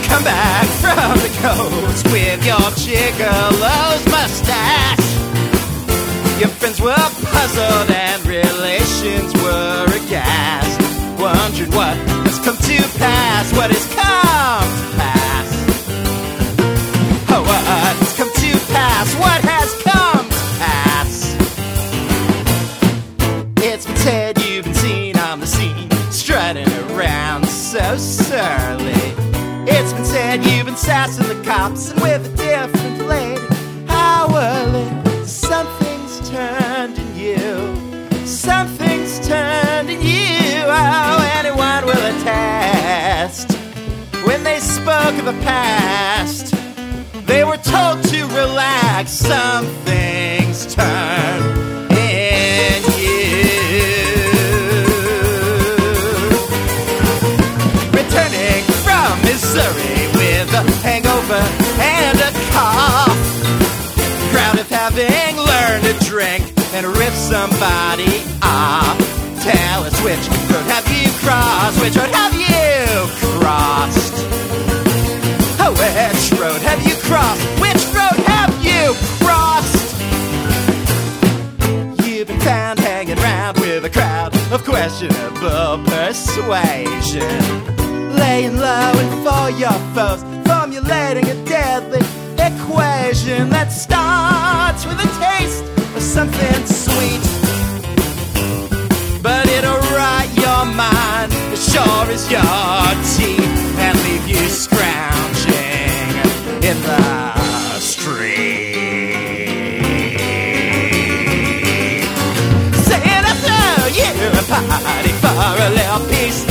come back from the coast with your gigolo's mustache. Your friends were puzzled and relations were aghast, wondering what has come to pass, what has come to pass. Oh, what has come to pass, what has come to pass. It's been said you've been seen on the scene, strutting around so surly. It's been said you've been sassing the cops and with a different lady. Hourly, something's turned in you. Something's turned in you. Oh, anyone will attest. When they spoke of the past, they were told to relax. Something's turned in you. Returning from Missouri with a hangover and a cough, proud of having learned to drink and rip somebody off. Tell us, which road have you crossed? Which road have you crossed? Oh, which road have you crossed? Which road have you crossed? You've been found hanging around with a crowd of questionable persuasion, laying low and for your foes, formulating a deadly equation that starts with a taste of something sweet, but it'll rot your mind as sure as your teeth and leave you scrounging in the street. Saying I throw you a party for a little piece